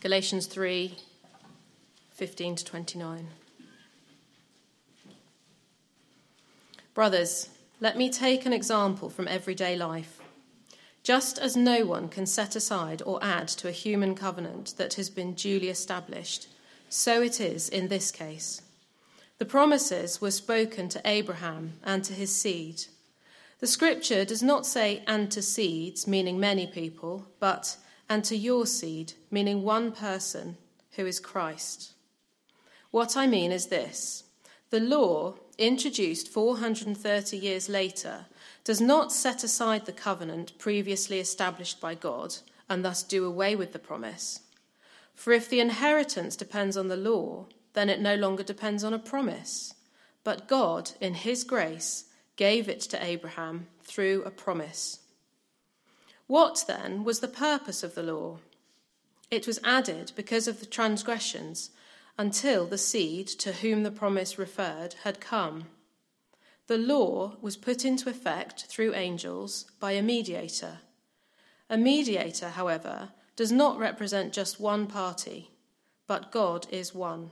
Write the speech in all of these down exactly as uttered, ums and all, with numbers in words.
Galatians three, fifteen to twenty-nine. Brothers, let me take an example from everyday life. Just as no one can set aside or add to a human covenant that has been duly established, so it is in this case. The promises were spoken to Abraham and to his seed. The scripture does not say and to seeds, meaning many people, but and to your seed, meaning one person, who is Christ. What I mean is this. The law, introduced four hundred thirty years later, does not set aside the covenant previously established by God and thus do away with the promise. For if the inheritance depends on the law, then it no longer depends on a promise. But God, in his grace, gave it to Abraham through a promise. What, then, was the purpose of the law? It was added because of the transgressions until the seed to whom the promise referred had come. The law was put into effect through angels by a mediator. A mediator, however, does not represent just one party, but God is one.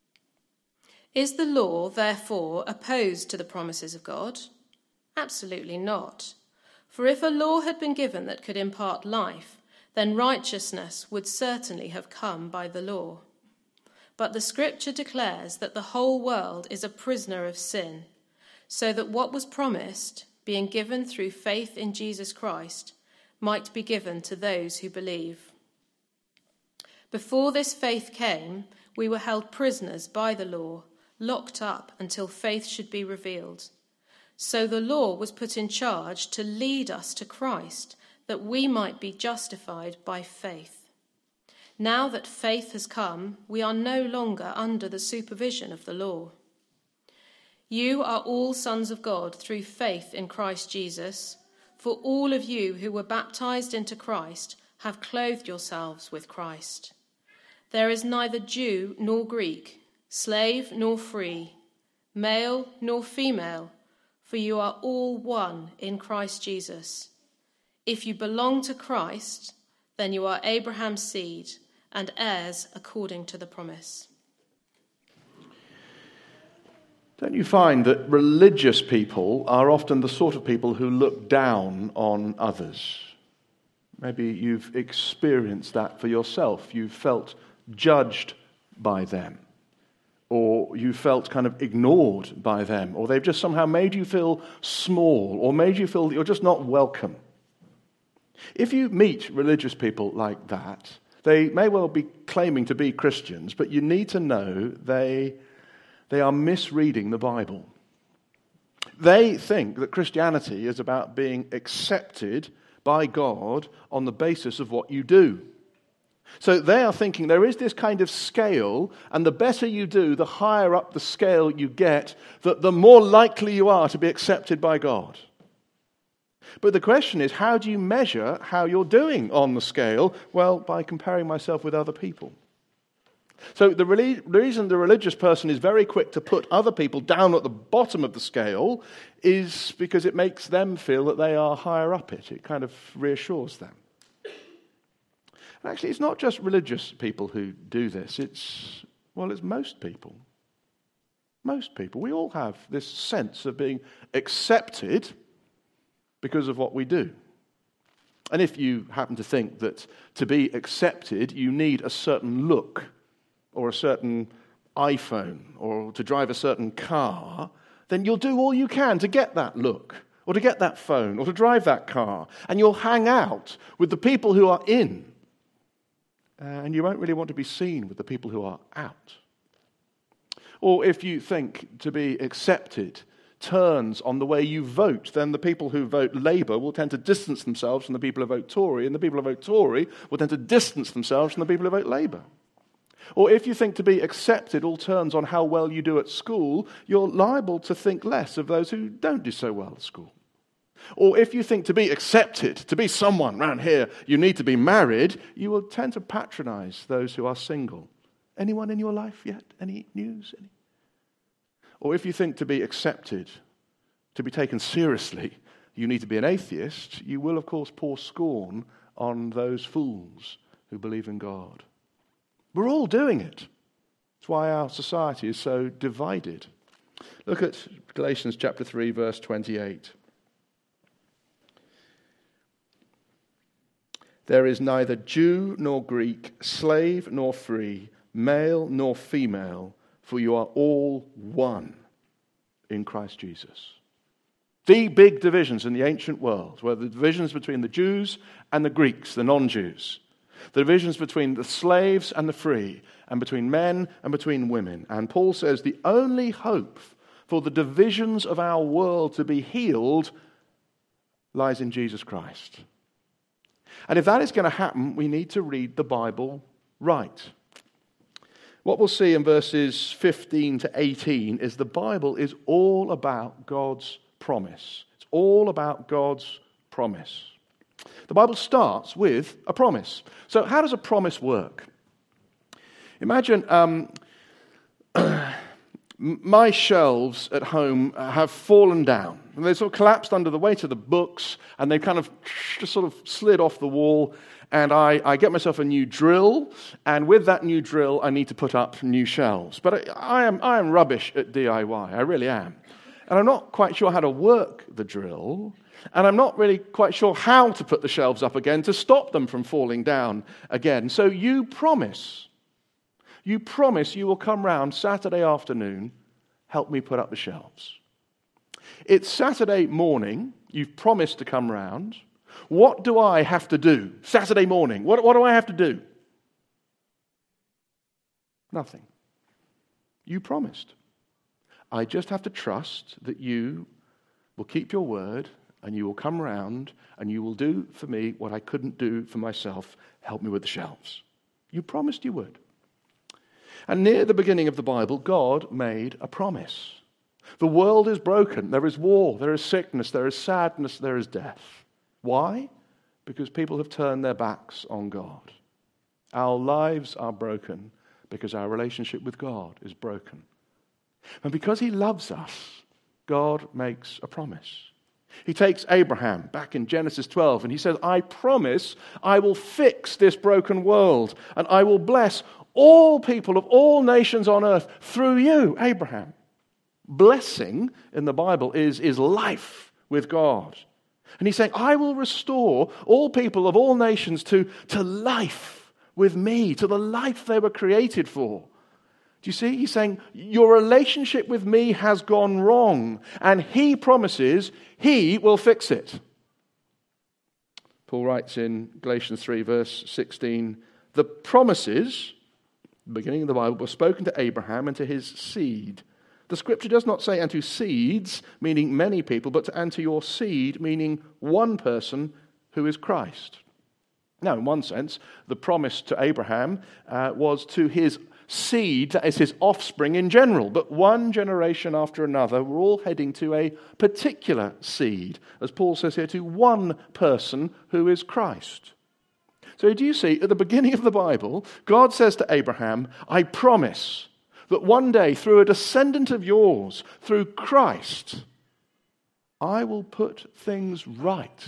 Is the law, therefore, opposed to the promises of God? Absolutely not. For if a law had been given that could impart life, then righteousness would certainly have come by the law. But the scripture declares that the whole world is a prisoner of sin, so that what was promised, being given through faith in Jesus Christ, might be given to those who believe. Before this faith came, we were held prisoners by the law, locked up until faith should be revealed. So the law was put in charge to lead us to Christ, that we might be justified by faith. Now that faith has come, we are no longer under the supervision of the law. You are all sons of God through faith in Christ Jesus, for all of you who were baptized into Christ have clothed yourselves with Christ. There is neither Jew nor Greek, slave nor free, male nor female, for you are all one in Christ Jesus. If you belong to Christ, then you are Abraham's seed and heirs according to the promise. Don't you find that religious people are often the sort of people who look down on others? Maybe you've experienced that for yourself. You've felt judged by them, or you felt kind of ignored by them, or they've just somehow made you feel small, or made you feel that you're just not welcome. If you meet religious people like that, they may well be claiming to be Christians, but you need to know they, they are misreading the Bible. They think that Christianity is about being accepted by God on the basis of what you do. So they are thinking there is this kind of scale, and the better you do, the higher up the scale you get, that the more likely you are to be accepted by God. But the question is, how do you measure how you're doing on the scale? Well, by comparing myself with other people. So the, relig- the reason the religious person is very quick to put other people down at the bottom of the scale is because it makes them feel that they are higher up it. It kind of reassures them. And actually, it's not just religious people who do this. It's, well, it's most people. Most people. We all have this sense of being accepted because of what we do. And if you happen to think that to be accepted, you need a certain look, or a certain iPhone, or to drive a certain car, then you'll do all you can to get that look, or to get that phone, or to drive that car. And you'll hang out with the people who are in. Uh, and you won't really want to be seen with the people who are out. Or if you think to be accepted turns on the way you vote, then the people who vote Labour will tend to distance themselves from the people who vote Tory, and the people who vote Tory will tend to distance themselves from the people who vote Labour. Or if you think to be accepted all turns on how well you do at school, you're liable to think less of those who don't do so well at school. Or if you think to be accepted, to be someone around here, you need to be married, you will tend to patronize those who are single. Anyone in your life yet? Any news? Any? Or if you think to be accepted, to be taken seriously, you need to be an atheist, you will, of course, pour scorn on those fools who believe in God. We're all doing it. That's why our society is so divided. Look at Galatians chapter three, verse twenty-eight. There is neither Jew nor Greek, slave nor free, male nor female, for you are all one in Christ Jesus. The big divisions in the ancient world were the divisions between the Jews and the Greeks, the non-Jews. The divisions between the slaves and the free, and between men and between women. And Paul says the only hope for the divisions of our world to be healed lies in Jesus Christ. And if that is going to happen, we need to read the Bible right. What we'll see in verses fifteen to eighteen is the Bible is all about God's promise. It's all about God's promise. The Bible starts with a promise. So how does a promise work? Imagine um, my shelves at home have fallen down. And they sort of collapsed under the weight of the books, and they kind of just sort of slid off the wall. And I, I get myself a new drill, and with that new drill, I need to put up new shelves. But I, I am I am rubbish at D I Y. I really am. And I'm not quite sure how to work the drill, and I'm not really quite sure how to put the shelves up again to stop them from falling down again. So you promise, you promise you will come round Saturday afternoon, help me put up the shelves. It's Saturday morning, you've promised to come round. What do I have to do? Saturday morning, what, what do I have to do? Nothing. You promised. I just have to trust that you will keep your word and you will come round and you will do for me what I couldn't do for myself. Help me with the shelves. You promised you would. And near the beginning of the Bible, God made a promise. The world is broken. There is war. There is sickness. There is sadness. There is death. Why? Because people have turned their backs on God. Our lives are broken because our relationship with God is broken. And because he loves us, God makes a promise. He takes Abraham back in Genesis twelve and he says, I promise I will fix this broken world and I will bless all people of all nations on earth through you, Abraham. Blessing in the Bible is, is life with God. And he's saying, I will restore all people of all nations to, to life with me, to the life they were created for. Do you see? He's saying, your relationship with me has gone wrong, and he promises he will fix it. Paul writes in Galatians three, verse sixteen, the promises, beginning of the Bible, were spoken to Abraham and to his seed. The scripture does not say unto seeds, meaning many people, but to unto your seed, meaning one person who is Christ. Now, in one sense, the promise to Abraham uh, was to his seed, that is his offspring in general. But one generation after another, we're all heading to a particular seed, as Paul says here, to one person who is Christ. So do you see, at the beginning of the Bible, God says to Abraham, I promise that one day, through a descendant of yours, through Christ, I will put things right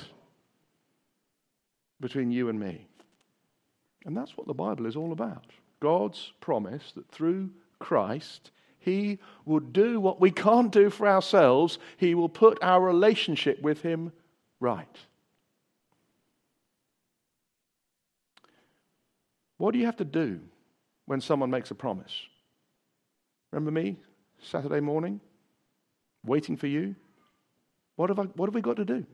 between you and me. And that's what the Bible is all about. God's promise that through Christ, he will do what we can't do for ourselves. He will put our relationship with him right. What do you have to do when someone makes a promise? Remember me, Saturday morning, waiting for you? What have I, what have we got to do?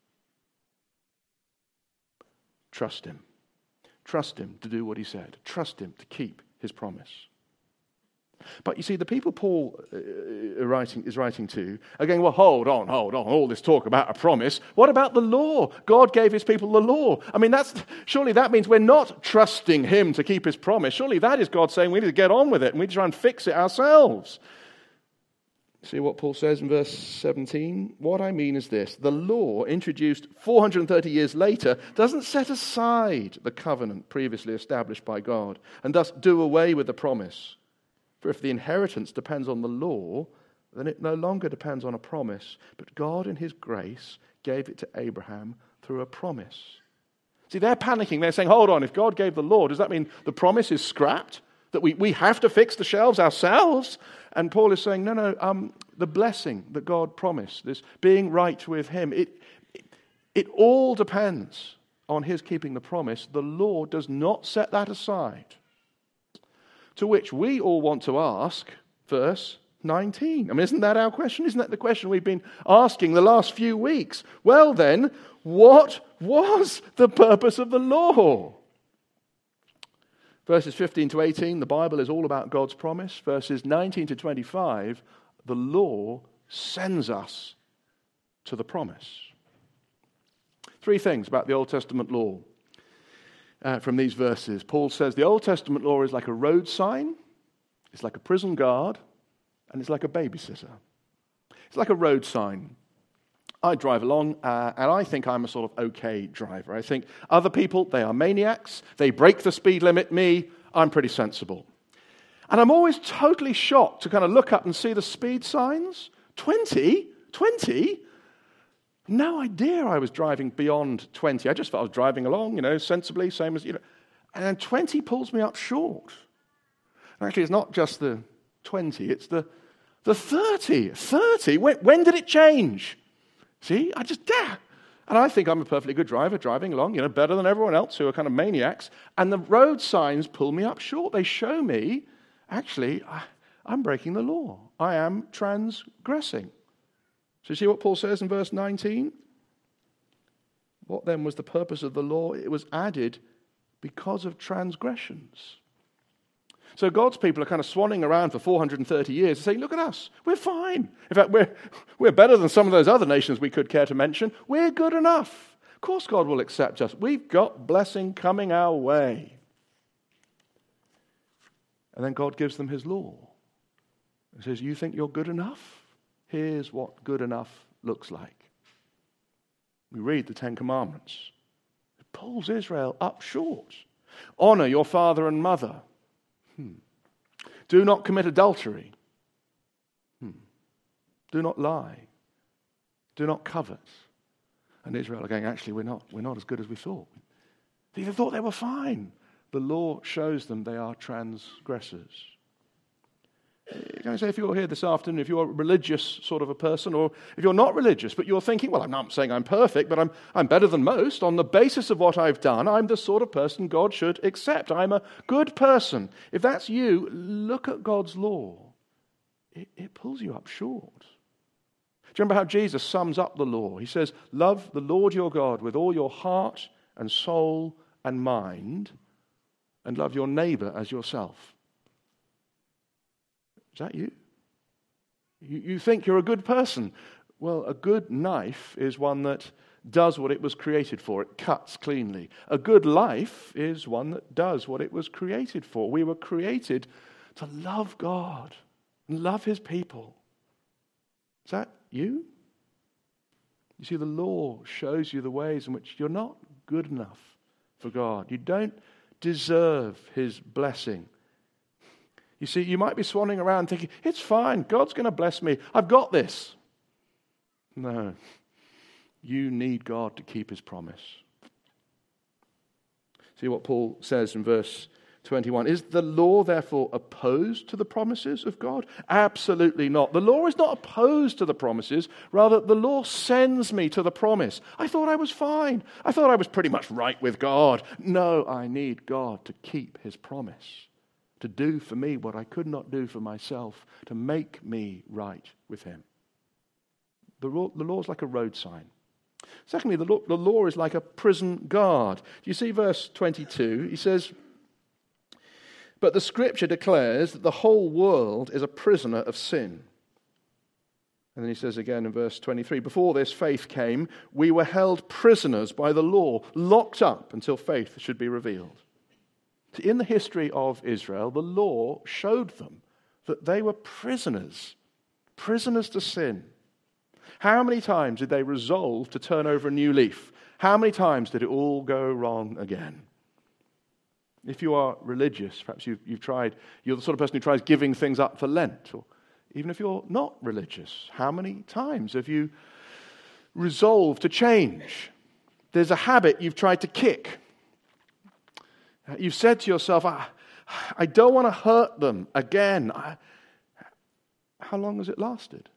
Trust him. Trust him to do what he said. Trust him to keep his promise. But you see, the people Paul uh, writing, is writing to are going, well, hold on, hold on, all this talk about a promise. What about the law? God gave his people the law. I mean, that's surely that means we're not trusting him to keep his promise. Surely that is God saying we need to get on with it and we need to try and fix it ourselves. See what Paul says in verse seventeen? What I mean is this. The law, introduced four hundred thirty years later, doesn't set aside the covenant previously established by God and thus do away with the promise. For if the inheritance depends on the law, then it no longer depends on a promise, but God in his grace gave it to Abraham through a promise. See, they're panicking. They're saying, hold on, if God gave the law, does that mean the promise is scrapped? That we, we have to fix the shelves ourselves? And Paul is saying, no, no, um, the blessing that God promised, this being right with him, it, it, it all depends on his keeping the promise. The law does not set that aside. To which we all want to ask, verse nineteen. I mean, isn't that our question? Isn't that the question we've been asking the last few weeks? Well then, what was the purpose of the law? Verses fifteen to eighteen, the Bible is all about God's promise. Verses nineteen to twenty-five, the law sends us to the promise. Three things about the Old Testament law uh, from these verses. Paul says the Old Testament law is like a road sign, it's like a prison guard, and it's like a babysitter. It's like a road sign. I drive along, uh, and I think I'm a sort of okay driver. I think other people, they are maniacs. They break the speed limit. Me, I'm pretty sensible. And I'm always totally shocked to kind of look up and see the speed signs. twenty? twenty? No idea I was driving beyond twenty. I just thought I was driving along, you know, sensibly, same as, you know. And then twenty pulls me up short. And actually, it's not just the twenty, it's the, the thirty. thirty? When, when did it change? See, I just, yeah. And I think I'm a perfectly good driver, driving along, you know, better than everyone else who are kind of maniacs. And the road signs pull me up short. They show me, actually, I, I'm breaking the law. I am transgressing. So you see what Paul says in verse nineteen? What then was the purpose of the law? It was added because of transgressions. So God's people are kind of swanning around for four hundred thirty years and saying, look at us, we're fine. In fact, we're, we're better than some of those other nations we could care to mention. We're good enough. Of course God will accept us. We've got blessing coming our way. And then God gives them his law. He says, you think you're good enough? Here's what good enough looks like. We read the Ten Commandments. It pulls Israel up short. Honor your father and mother. Hmm. Do not commit adultery. Hmm. Do not lie. Do not covet. And Israel are going, actually, we're not, we're not as good as we thought. They thought they were fine. The law shows them they are transgressors. Can I say, if you're here this afternoon, if you're a religious sort of a person, or if you're not religious, but you're thinking, well, I'm not saying I'm perfect, but I'm, I'm better than most. On the basis of what I've done, I'm the sort of person God should accept. I'm a good person. If that's you, look at God's law. It, it pulls you up short. Do you remember how Jesus sums up the law? He says, love the Lord your God with all your heart and soul and mind, and love your neighbor as yourself. Is that you? you? You think you're a good person. Well, a good knife is one that does what it was created for. It cuts cleanly. A good life is one that does what it was created for. We were created to love God and love his people. Is that you? You see, the law shows you the ways in which you're not good enough for God. You don't deserve his blessing. You see, you might be swanning around thinking, it's fine, God's going to bless me, I've got this. No, you need God to keep his promise. See what Paul says in verse twenty-one. Is the law therefore opposed to the promises of God? Absolutely not. The law is not opposed to the promises. Rather, the law sends me to the promise. I thought I was fine. I thought I was pretty much right with God. No, I need God to keep his promise. To do for me what I could not do for myself, to make me right with him. The law, the law is like a road sign. Secondly, the law, the law is like a prison guard. Do you see verse twenty-two? He says, but the scripture declares that the whole world is a prisoner of sin. And then he says again in verse twenty-three, before this faith came, we were held prisoners by the law, locked up until faith should be revealed. In the history of Israel, the law showed them that they were prisoners, prisoners to sin. How many times did they resolve to turn over a new leaf? How many times did it all go wrong again? If you are religious, perhaps you've, you've tried, you're the sort of person who tries giving things up for Lent, or even if you're not religious, how many times have you resolved to change? there's a habit you've tried to kick. You've said to yourself, I, I don't want to hurt them again. I, how long has it lasted?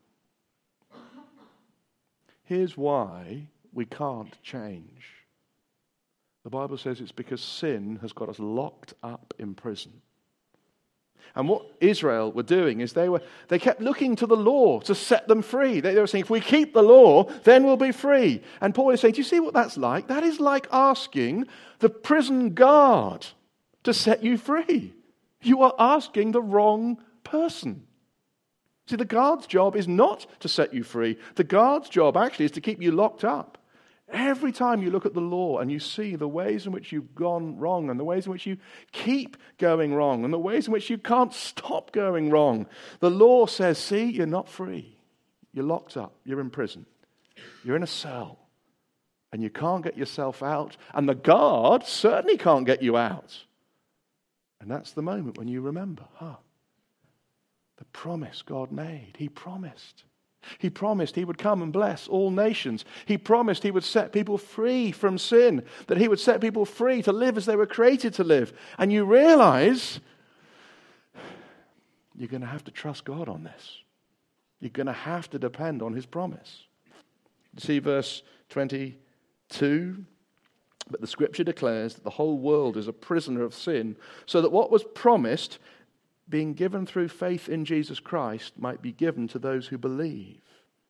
Here's why we can't change. The Bible says it's because sin has got us locked up in prison. And what Israel were doing is they were they kept looking to the law to set them free. They, they were saying, if we keep the law, then we'll be free. And Paul is saying, do you see what that's like? That is like asking the prison guard to set you free. You are asking the wrong person. See, the guard's job is not to set you free. The guard's job actually is to keep you locked up. Every time you look at the law and you see the ways in which you've gone wrong and the ways in which you keep going wrong and the ways in which you can't stop going wrong, the law says, see, you're not free. You're locked up. You're in prison. You're in a cell. And you can't get yourself out. And the guard certainly can't get you out. And that's the moment when you remember, huh, the promise God made. He promised. He promised he would come and bless all nations. He promised he would set people free from sin, that he would set people free to live as they were created to live. And you realize you're going to have to trust God on this. You're going to have to depend on his promise. See verse twenty-two? But the scripture declares that the whole world is a prisoner of sin, so that what was promised, being given through faith in Jesus Christ, might be given to those who believe.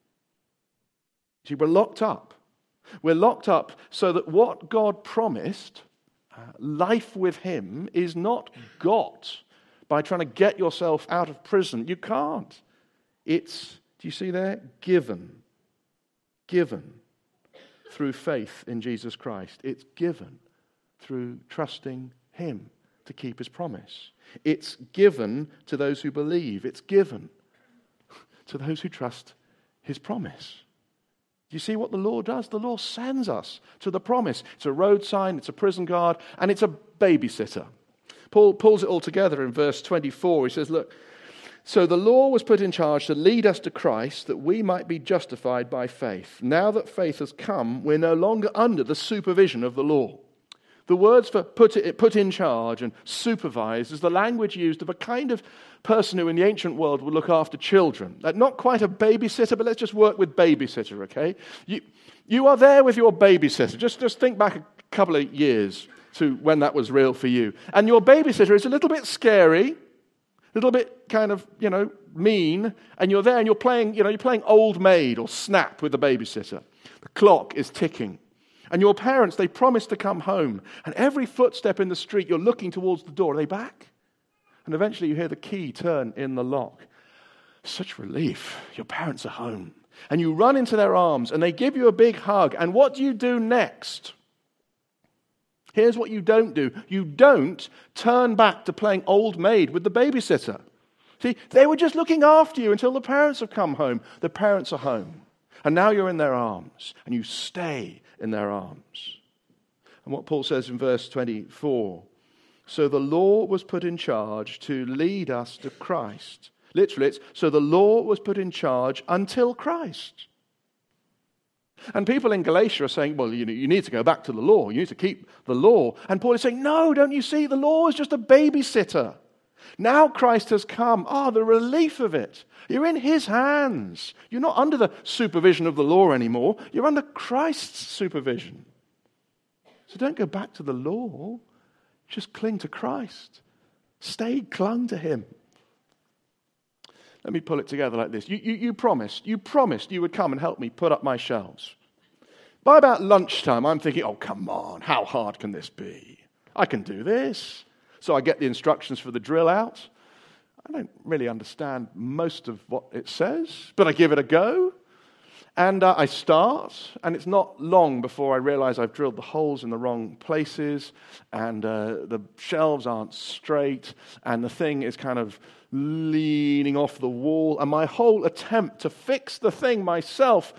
See, we're locked up. We're locked up so that what God promised, uh, life with him, is not got by trying to get yourself out of prison. You can't. It's, do you see there? Given. Given through faith in Jesus Christ. It's given through trusting him to keep his promise. It's given to those who believe. It's given to those who trust his promise. Do you see what the law does? The law sends us to the promise. It's a road sign, it's a prison guard, and it's a babysitter. Paul pulls it all together in verse twenty-four. He says, look, so the law was put in charge to lead us to Christ, that we might be justified by faith. Now that faith has come, we're no longer under the supervision of the law. The words for put, it, put in charge and supervise is the language used of a kind of person who in the ancient world would look after children. Like not quite a babysitter, but let's just work with babysitter, okay? You, you are there with your babysitter. Just, just think back a couple of years to when that was real for you. And your babysitter is a little bit scary, a little bit kind of, you know, mean, and you're there and you're playing, you know, you're playing old maid or snap with the babysitter. The clock is ticking. And your parents, they promise to come home. And every footstep in the street, you're looking towards the door. Are they back? And eventually you hear the key turn in the lock. Such relief. Your parents are home. And you run into their arms and they give you a big hug. And what do you do next? Here's what you don't do. You don't turn back to playing old maid with the babysitter. See, they were just looking after you until the parents have come home. The parents are home. And now you're in their arms. And you stay in their arms. And what Paul says in verse twenty-four, so the law was put in charge to lead us to Christ. Literally, it's, so the law was put in charge until Christ. And people in Galatia are saying, well, you know, you need to go back to the law. You need to keep the law. And Paul is saying, no, don't you see? The law is just a babysitter. Now Christ has come. Ah, oh, the relief of it. You're in his hands. You're not under the supervision of the law anymore. You're under Christ's supervision. So don't go back to the law. Just cling to Christ. Stay clung to him. Let me pull it together like this. You, you, you promised, you promised you would come and help me put up my shelves. By about lunchtime, I'm thinking, oh, come on, how hard can this be? I can do this. So I get the instructions for the drill out. I don't really understand most of what it says, but I give it a go. And uh, I start, and it's not long before I realize I've drilled the holes in the wrong places, and uh, the shelves aren't straight, and the thing is kind of leaning off the wall, and my whole attempt to fix the thing myself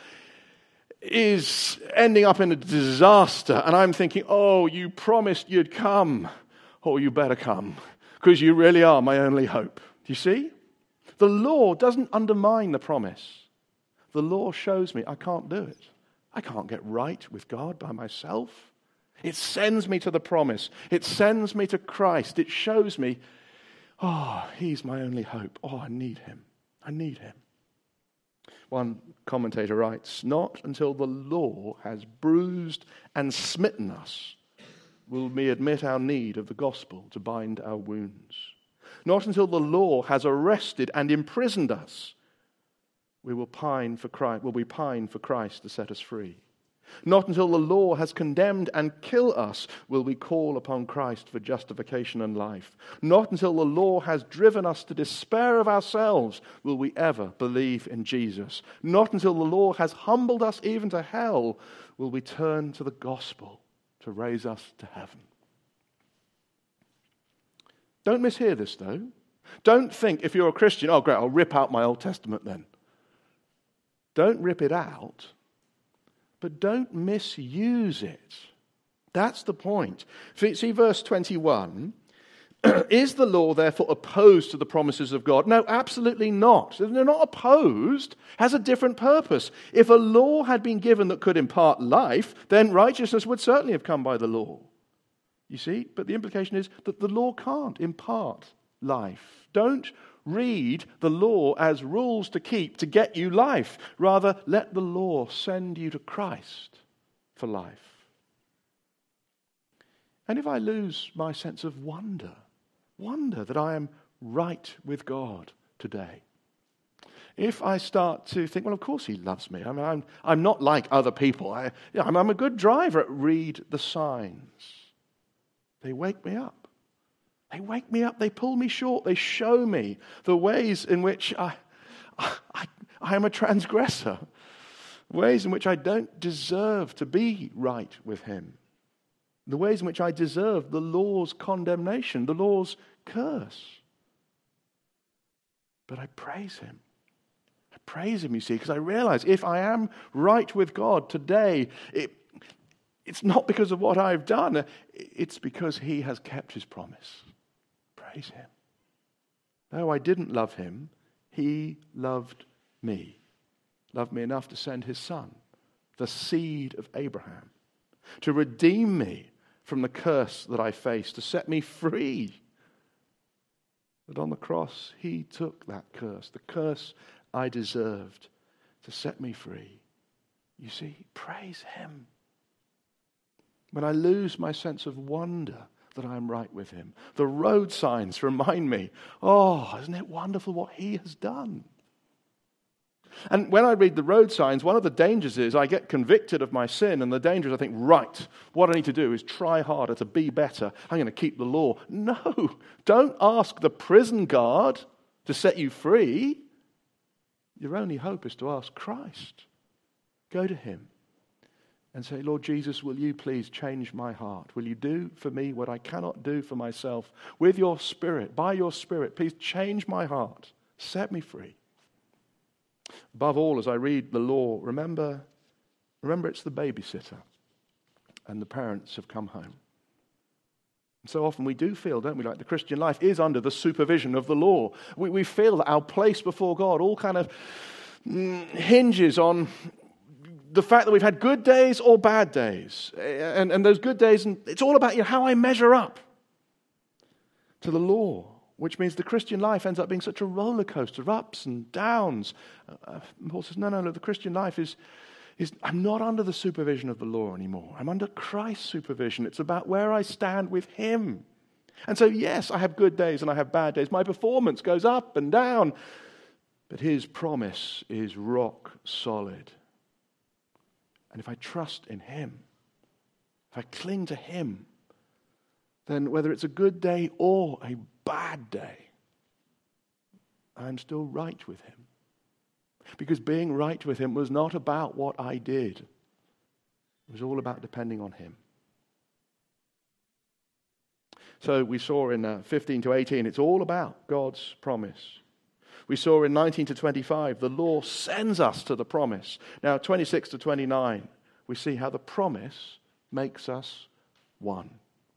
is ending up in a disaster. And I'm thinking, oh, you promised you'd come. Oh, you better come, because you really are my only hope. Do you see? The law doesn't undermine the promise. The law shows me I can't do it. I can't get right with God by myself. It sends me to the promise. It sends me to Christ. It shows me, oh, he's my only hope. Oh, I need him. I need him. One commentator writes, not until the law has bruised and smitten us will we admit our need of the gospel to bind our wounds. Not until the law has arrested and imprisoned us we will pine for Christ, will we pine for Christ to set us free. Not until the law has condemned and killed us will we call upon Christ for justification and life. Not until the law has driven us to despair of ourselves will we ever believe in Jesus. Not until the law has humbled us even to hell will we turn to the gospel to raise us to heaven. Don't mishear this, though. Don't think if you're a Christian, oh great, I'll rip out my Old Testament then. Don't rip it out. But don't misuse it. That's the point. See verse twenty-one. Is the law therefore opposed to the promises of God? No, absolutely not. They're not opposed. It has a different purpose. If a law had been given that could impart life, then righteousness would certainly have come by the law. You see? But the implication is that the law can't impart life. Don't read the law as rules to keep to get you life. Rather, let the law send you to Christ for life. And if I lose my sense of wonder, wonder that I am right with God today, if I start to think, well, of course he loves me. I mean, I'm, I'm not like other people. I, yeah, I'm, I'm a good driver. Read the signs. They wake me up. They wake me up, they pull me short, they show me the ways in which I, I, I am a transgressor, ways in which I don't deserve to be right with him, the ways in which I deserve the law's condemnation, the law's curse. But I praise him. I praise him, you see, because I realize if I am right with God today, it, it's not because of what I've done, it's because he has kept his promise. Praise him. Though I didn't love him, he loved me. Loved me enough to send his son, the seed of Abraham, to redeem me from the curse that I face, to set me free. But on the cross, he took that curse, the curse I deserved, to set me free. You see, praise him. When I lose my sense of wonder that I am right with him, the road signs remind me, oh, isn't it wonderful what he has done? And when I read the road signs, one of the dangers is I get convicted of my sin, and the danger is I think, right, what I need to do is try harder to be better. I'm going to keep the law. No, don't ask the prison guard to set you free. Your only hope is to ask Christ. Go to him and say, Lord Jesus, will you please change my heart? Will you do for me what I cannot do for myself? With your Spirit, by your Spirit, please change my heart. Set me free. Above all, as I read the law, remember, remember it's the babysitter and the parents have come home. And so often we do feel, don't we, like the Christian life is under the supervision of the law. We, we feel that our place before God all kind of mm, hinges on the fact that we've had good days or bad days. And, and those good days, and it's all about you know, how I measure up to the law, which means the Christian life ends up being such a roller coaster of ups and downs. Uh, Paul says, no, no, no, the Christian life is, is, I'm not under the supervision of the law anymore. I'm under Christ's supervision. It's about where I stand with him. And so, yes, I have good days and I have bad days. My performance goes up and down. But his promise is rock solid. And if I trust in him, if I cling to him, then whether it's a good day or a bad day, I'm still right with him. Because being right with him was not about what I did. It was all about depending on him. So we saw in uh, fifteen to eighteen, it's all about God's promise. We saw in nineteen to twenty-five, the law sends us to the promise. Now, twenty-six to twenty-nine, we see how the promise makes us one.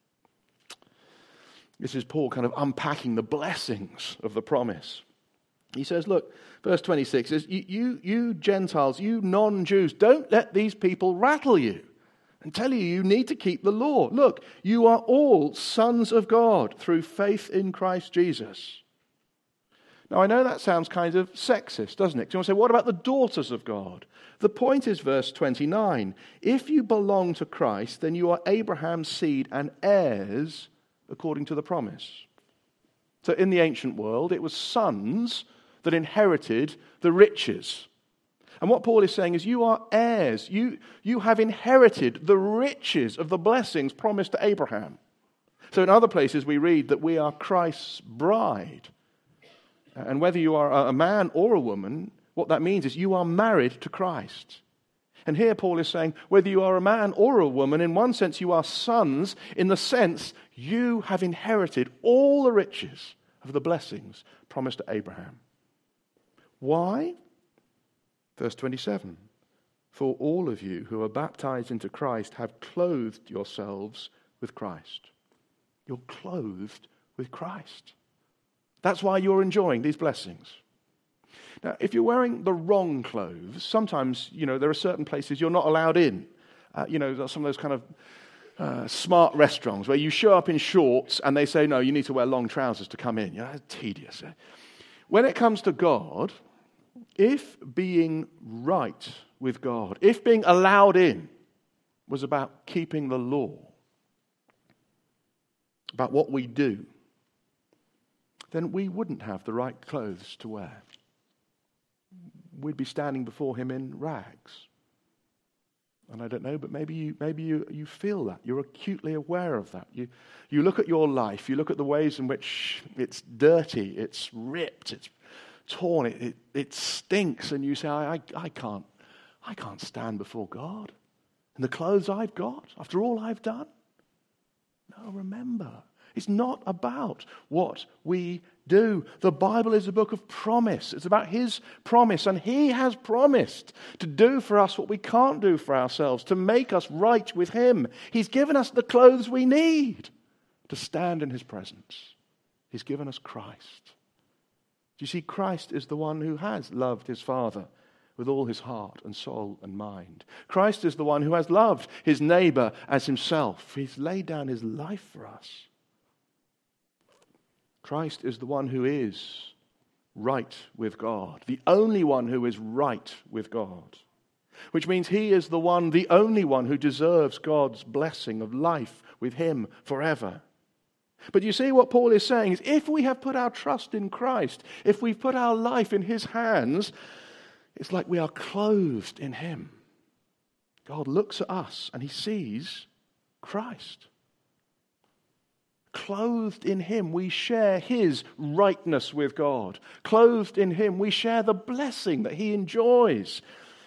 This is Paul kind of unpacking the blessings of the promise. He says, look, verse twenty-six says, you, you, you Gentiles, you non-Jews, don't let these people rattle you and tell you you need to keep the law. Look, you are all sons of God through faith in Christ Jesus. Now, I know that sounds kind of sexist, doesn't it? So you want to say, what about the daughters of God? The point is verse twenty-nine. If you belong to Christ, then you are Abraham's seed and heirs according to the promise. So in the ancient world, it was sons that inherited the riches. And what Paul is saying is you are heirs. You, you have inherited the riches of the blessings promised to Abraham. So in other places we read that we are Christ's bride. And whether you are a man or a woman, what that means is you are married to Christ. And here Paul is saying, whether you are a man or a woman, in one sense you are sons, in the sense you have inherited all the riches of the blessings promised to Abraham. Why? Verse twenty-seven. For all of you who are baptized into Christ have clothed yourselves with Christ. You're clothed with Christ. That's why you're enjoying these blessings. Now, if you're wearing the wrong clothes, sometimes, you know, there are certain places you're not allowed in. Uh, you know, some of those kind of uh, smart restaurants where you show up in shorts and they say, no, you need to wear long trousers to come in. You know, that's tedious. Eh? When it comes to God, if being right with God, if being allowed in was about keeping the law, about what we do, then we wouldn't have the right clothes to wear. We'd be standing before him in rags. And I don't know, but maybe you maybe you, you feel that. You're acutely aware of that. You you look at your life, you look at the ways in which it's dirty, it's ripped, it's torn, it, it, it stinks, and you say, I, I, I can't I can't stand before God. And the clothes I've got, after all I've done. No, remember, it's not about what we do. The Bible is a book of promise. It's about his promise, and he has promised to do for us what we can't do for ourselves, to make us right with him. He's given us the clothes we need to stand in his presence. He's given us Christ. Do you see, Christ is the one who has loved his Father with all his heart and soul and mind. Christ is the one who has loved his neighbor as himself. He's laid down his life for us. Christ is the one who is right with God, the only one who is right with God, which means he is the one, the only one who deserves God's blessing of life with him forever. But you see what Paul is saying is if we have put our trust in Christ, if we've put our life in his hands, it's like we are clothed in him. God looks at us and he sees Christ. Clothed in him, we share his rightness with God. Clothed in him, we share the blessing that he enjoys.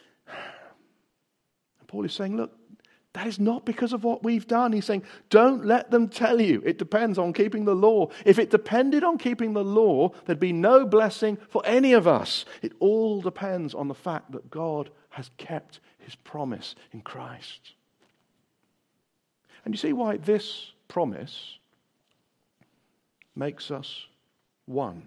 And Paul is saying, look, that is not because of what we've done. He's saying, don't let them tell you it depends on keeping the law. If it depended on keeping the law, there'd be no blessing for any of us. It all depends on the fact that God has kept his promise in Christ. And you see why this promise makes us one.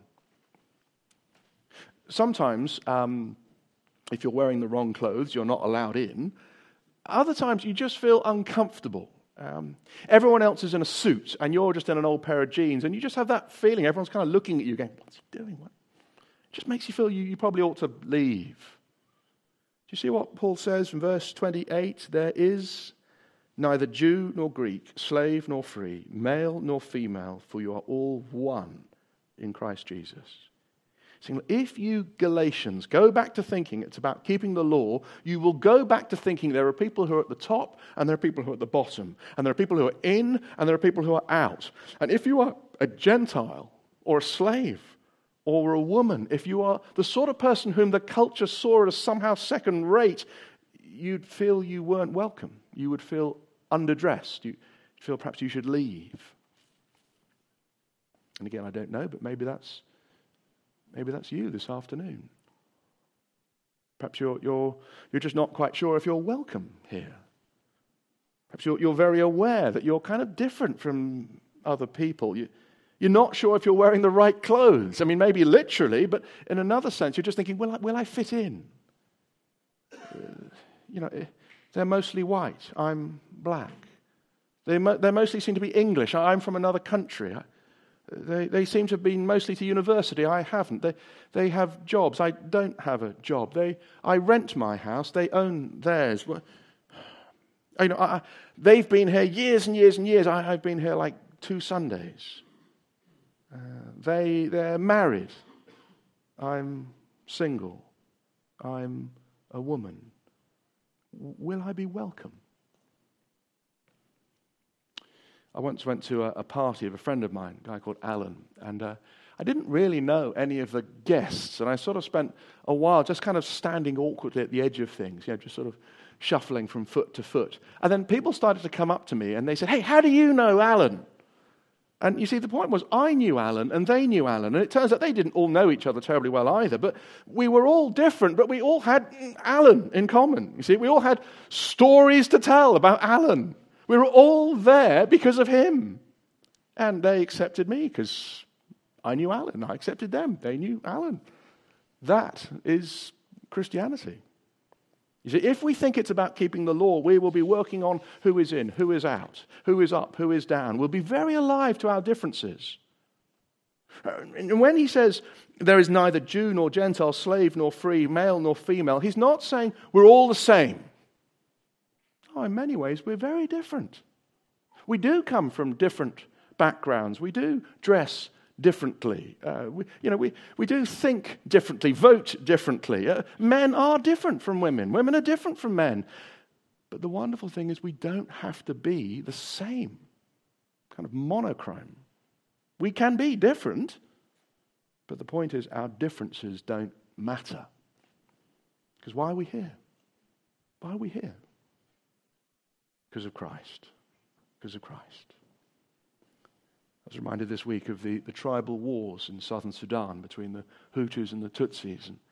Sometimes, um, if you're wearing the wrong clothes, you're not allowed in. Other times, you just feel uncomfortable. Um, everyone else is in a suit, and you're just in an old pair of jeans, and you just have that feeling. Everyone's kind of looking at you, going, "What's he doing?" What? It just makes you feel you, you probably ought to leave. Do you see what Paul says in verse twenty-eight? There is neither Jew nor Greek, slave nor free, male nor female, for you are all one in Christ Jesus. So if you Galatians go back to thinking it's about keeping the law, you will go back to thinking there are people who are at the top and there are people who are at the bottom. And there are people who are in and there are people who are out. And if you are a Gentile or a slave or a woman, if you are the sort of person whom the culture saw as somehow second rate, you'd feel you weren't welcome. You would feel underdressed. You'd feel perhaps you should leave. And again, I don't know, but maybe that's maybe that's you this afternoon. Perhaps you're you're you're just not quite sure if you're welcome here. Perhaps you're you're very aware that you're kind of different from other people. You You're not sure if you're wearing the right clothes. I mean, maybe literally, but in another sense, you're just thinking, will I, will I fit in? Uh, you know, they're mostly white. I'm black. They, mo- they mostly seem to be English. I'm from another country. I, They, they seem to have been mostly to university. I haven't. They, they have jobs. I don't have a job. They, I rent my house. They own theirs. Well, you know, I, they've been here years and years and years. I, I've been here like two Sundays. Uh, they, they're married. I'm single. I'm a woman. Will I be welcome? I once went to a, a party of a friend of mine, a guy called Alan, and uh, I didn't really know any of the guests, and I sort of spent a while just kind of standing awkwardly at the edge of things, you know, just sort of shuffling from foot to foot. And then people started to come up to me, and they said, "Hey, how do you know Alan?" And you see, the point was, I knew Alan, and they knew Alan, and it turns out they didn't all know each other terribly well either, but we were all different, but we all had Alan in common. You see, we all had stories to tell about Alan. We were all there because of him. And they accepted me because I knew Alan. I accepted them. They knew Alan. That is Christianity. You see, if we think it's about keeping the law, we will be working on who is in, who is out, who is up, who is down. We'll be very alive to our differences. And when he says there is neither Jew nor Gentile, slave nor free, male nor female, he's not saying we're all the same. Oh, in many ways, we're very different. We do come from different backgrounds. We do dress differently. Uh, we, you know, we, we do think differently, vote differently. Uh, men are different from women. Women are different from men. But the wonderful thing is we don't have to be the same, kind of monochrome. We can be different, but the point is our differences don't matter. Because why are we here? Why are we here? Because of Christ. Because of Christ. I was reminded this week of the, the tribal wars in southern Sudan between the Hutus and the Tutsis. And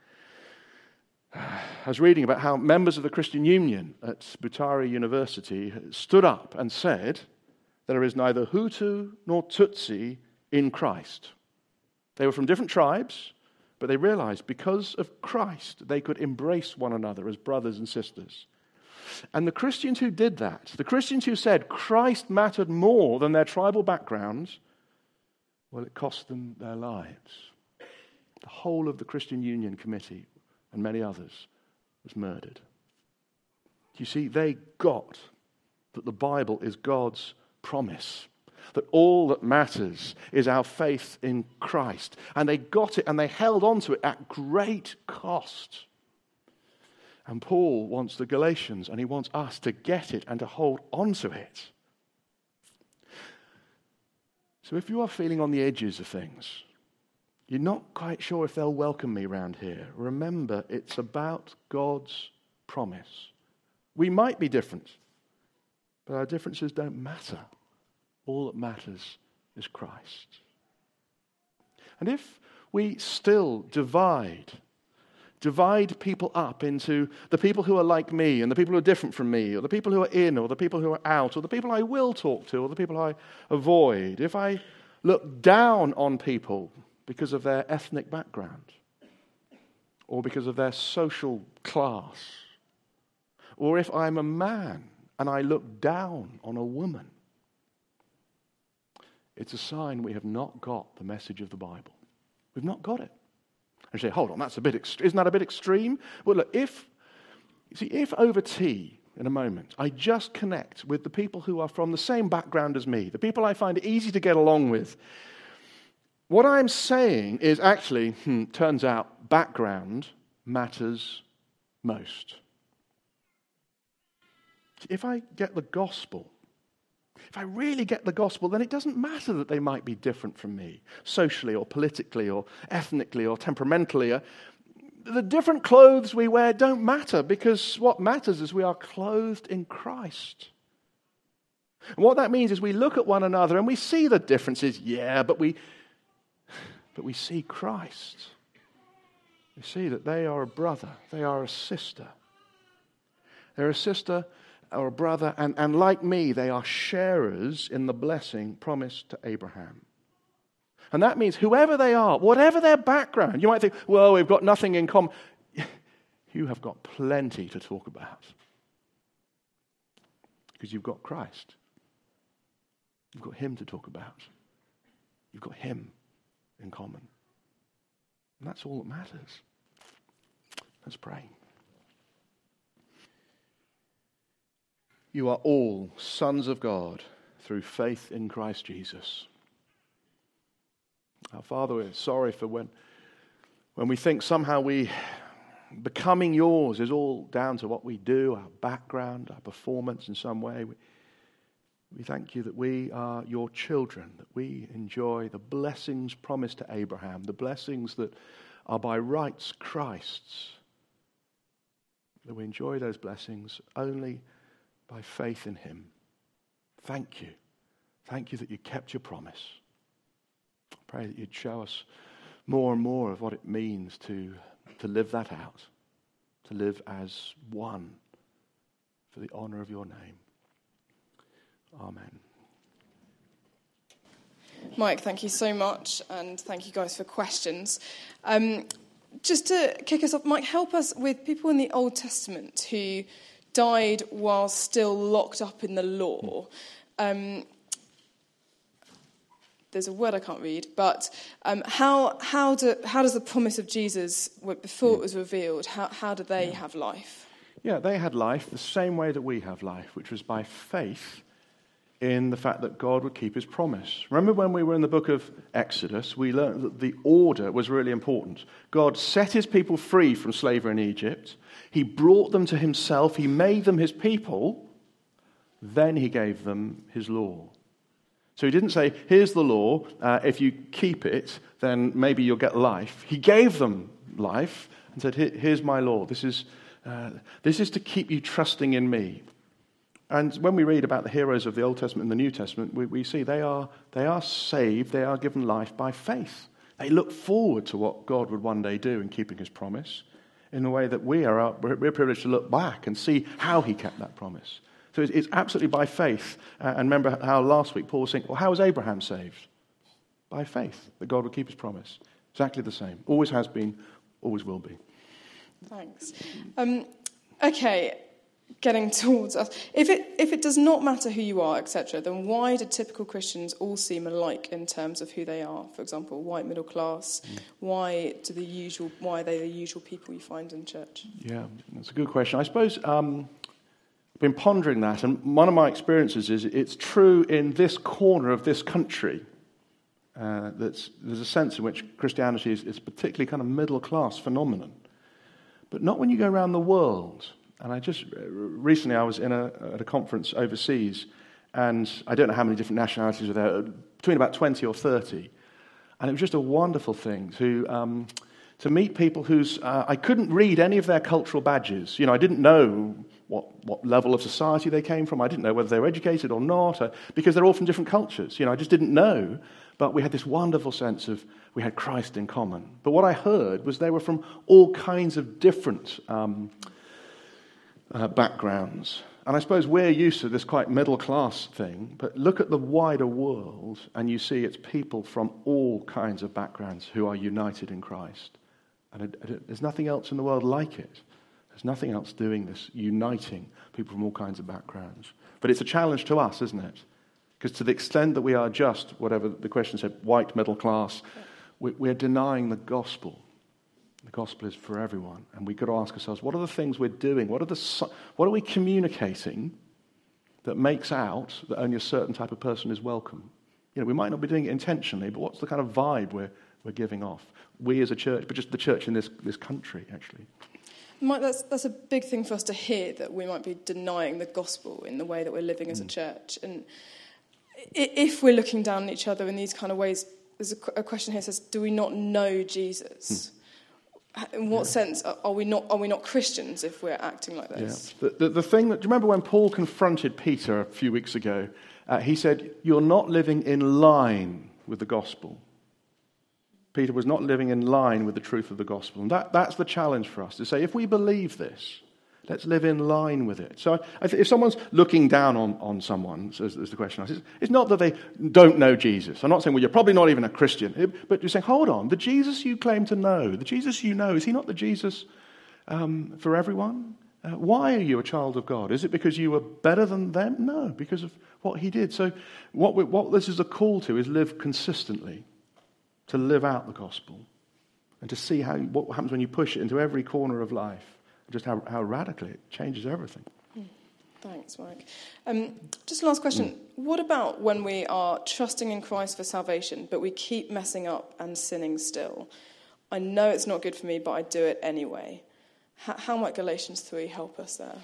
I was reading about how members of the Christian Union at Butari University stood up and said, there is neither Hutu nor Tutsi in Christ. They were from different tribes, but they realized because of Christ, they could embrace one another as brothers and sisters. And the Christians who did that, the Christians who said Christ mattered more than their tribal backgrounds, well, it cost them their lives. The whole of the Christian Union Committee and many others was murdered. You see, they got that the Bible is God's promise, that all that matters is our faith in Christ. And they got it and they held on to it at great cost. And Paul wants the Galatians, and he wants us to get it and to hold on to it. So if you are feeling on the edges of things, you're not quite sure if they'll welcome me around here, remember, it's about God's promise. We might be different, but our differences don't matter. All that matters is Christ. And if we still divide Divide people up into the people who are like me and the people who are different from me, or the people who are in, or the people who are out, or the people I will talk to, or the people I avoid. If I look down on people because of their ethnic background, or because of their social class, or if I'm a man and I look down on a woman, it's a sign we have not got the message of the Bible. We've not got it. And you say, hold on, that's a bit ext- isn't that a bit extreme? Well, look, if, see, if over tea, in a moment, I just connect with the people who are from the same background as me, the people I find it easy to get along with, what I'm saying is actually, hmm, turns out, background matters most. If I get the gospel, if I really get the gospel, then it doesn't matter that they might be different from me, socially or politically or ethnically or temperamentally. The different clothes we wear don't matter, because what matters is we are clothed in Christ. And what that means is we look at one another and we see the differences, yeah, but we, but we see Christ. We see that they are a brother, they are a sister. They're a sister or a brother, and, and like me, they are sharers in the blessing promised to Abraham. And that means whoever they are, whatever their background, you might think, well, we've got nothing in common. You have got plenty to talk about. Because you've got Christ. You've got him to talk about. You've got him in common. And that's all that matters. Let's pray. You are all sons of God through faith in Christ Jesus. Our Father, we're sorry for when, when we think somehow we becoming yours is all down to what we do, our background, our performance in some way. We, we thank you that we are your children, that we enjoy the blessings promised to Abraham, the blessings that are by rights Christ's, that we enjoy those blessings only by faith in him. Thank you. Thank you that you kept your promise. I pray that you'd show us more and more of what it means to, to live that out, to live as one for the honor of your name. Amen. Mike, thank you so much, and thank you guys for questions. Um, just to kick us off, Mike, help us with people in the Old Testament who died while still locked up in the law. Um, there's a word I can't read, but um, how how do how does the promise of Jesus, before it was revealed, how how do they have life? Yeah, they had life the same way that we have life, which was by faith in the fact that God would keep his promise. Remember when we were in the book of Exodus, we learned that the order was really important. God set his people free from slavery in Egypt. He brought them to himself. He made them his people. Then he gave them his law. So he didn't say, here's the law. Uh, if you keep it, then maybe you'll get life. He gave them life and said, Here, here's my law. This is, uh, this is to keep you trusting in me. And when we read about the heroes of the Old Testament and the New Testament, we, we see they are, they are saved, they are given life by faith. They look forward to what God would one day do in keeping his promise in a way that we are we're privileged to look back and see how he kept that promise. So it's, it's absolutely by faith. Uh, and remember how last week Paul was saying, well, how was Abraham saved? By faith, that God would keep his promise. Exactly the same. Always has been, always will be. Thanks. Um, okay. Getting towards us. If it if it does not matter who you are, et cetera, then why do typical Christians all seem alike in terms of who they are? For example, white middle class. Mm. Why do the usual? Why are they the usual people you find in church? Yeah, that's a good question. I suppose um, I've been pondering that, and one of my experiences is it's true in this corner of this country. Uh, that's there's a sense in which Christianity is, is a particularly kind of middle class phenomenon, but not when you go around the world. And I just, recently I was in a, at a conference overseas, and I don't know how many different nationalities were there, between about twenty or thirty. And it was just a wonderful thing to um, to meet people whose, uh, I couldn't read any of their cultural badges. You know, I didn't know what, what level of society they came from. I didn't know whether they were educated or not, uh, because they're all from different cultures. You know, I just didn't know. But we had this wonderful sense of, we had Christ in common. But what I heard was they were from all kinds of different um Uh, backgrounds. And I suppose we're used to this quite middle-class thing, but look at the wider world and you see it's people from all kinds of backgrounds who are united in Christ. And it, it, there's nothing else in the world like it. There's nothing else doing this, uniting people from all kinds of backgrounds. But it's a challenge to us, isn't it? Because to the extent that we are just, whatever the question said, white, middle class, we, we're denying the gospel. The gospel is for everyone, and we've got to ask ourselves, what are the things we're doing? What are the what are we communicating that makes out that only a certain type of person is welcome? You know, we might not be doing it intentionally, but what's the kind of vibe we're we're giving off? We as a church, but just the church in this this country, actually. Mike, that's that's a big thing for us to hear, that we might be denying the gospel in the way that we're living as mm. a church. And if we're looking down at each other in these kind of ways, there's a, a question here that says, do we not know Jesus? Mm. In what yeah. sense are we not are we not Christians if we're acting like this? Yeah. The, the, the thing that, do you remember when Paul confronted Peter a few weeks ago? Uh, he said, you're not living in line with the gospel. Peter was not living in line with the truth of the gospel. And that, that's the challenge for us, to say, if we believe this, Let's live in line with it. So I th- if someone's looking down on, on someone, as, as the question asks, it's not that they don't know Jesus. I'm not saying, well, you're probably not even a Christian. But you're saying, hold on, the Jesus you claim to know, the Jesus you know, is he not the Jesus um, for everyone? Uh, why are you a child of God? Is it because you were better than them? No, because of what he did. So what, we, what this is a call to is live consistently, to live out the gospel, and to see how what happens when you push it into every corner of life. Just how, how radically it changes everything. Mm. Thanks, Mike. Um, just last question. Mm. What about when we are trusting in Christ for salvation, but we keep messing up and sinning still? I know it's not good for me, but I do it anyway. H- how might Galatians three help us there?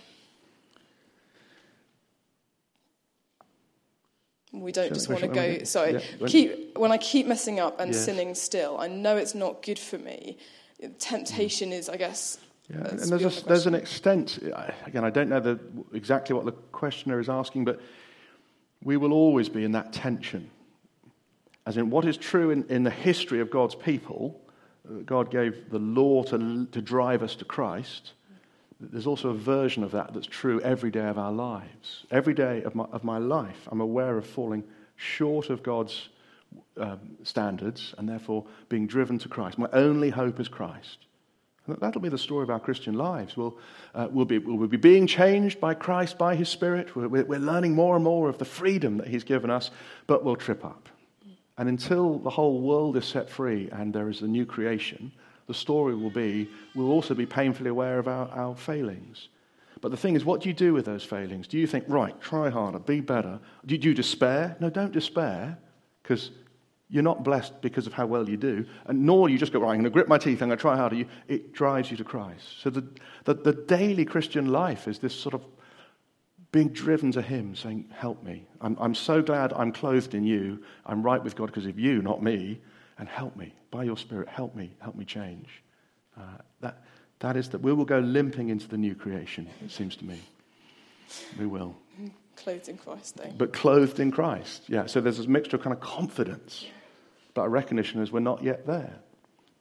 We don't so just want to go, sorry, yeah, when, keep, when I keep messing up and yes. sinning still, I know it's not good for me. Temptation mm. is, I guess... Yeah, and there's, a, there's an extent, again, I don't know the, exactly what the questioner is asking, but we will always be in that tension. As in, what is true in, in the history of God's people, God gave the law to, to drive us to Christ. There's also a version of that that's true every day of our lives. Every day of my, of my life, I'm aware of falling short of God's um, standards and therefore being driven to Christ. My only hope is Christ. That'll be the story of our Christian lives. We'll, uh, we'll, be, we'll be being changed by Christ, by his Spirit. We're, we're learning more and more of the freedom that he's given us, but we'll trip up. And until the whole world is set free and there is a new creation, the story will be, we'll also be painfully aware of our, our failings. But the thing is, what do you do with those failings? Do you think, right, try harder, be better? Do you, do you despair? No, don't despair, because you're not blessed because of how well you do, and nor do you just go, right, I'm going to grit my teeth, I'm going to try harder. You, it drives you to Christ. So the, the, the daily Christian life is this sort of being driven to him, saying, help me. I'm, I'm so glad I'm clothed in you. I'm right with God because of you, not me. And help me. By your Spirit, help me. Help me change. Uh, that, that is that we will go limping into the new creation, it seems to me. We will. Clothed in Christ, though. But clothed in Christ, yeah. So there's this mixture of kind of confidence, but a recognition as we're not yet there.